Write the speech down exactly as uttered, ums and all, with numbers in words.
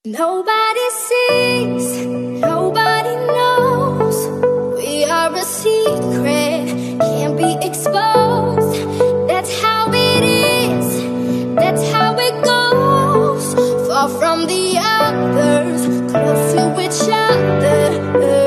Nobody sees, nobody knows. We are a secret, can't be exposed. That's how it is, that's how it goes. Far from the others, close to each other.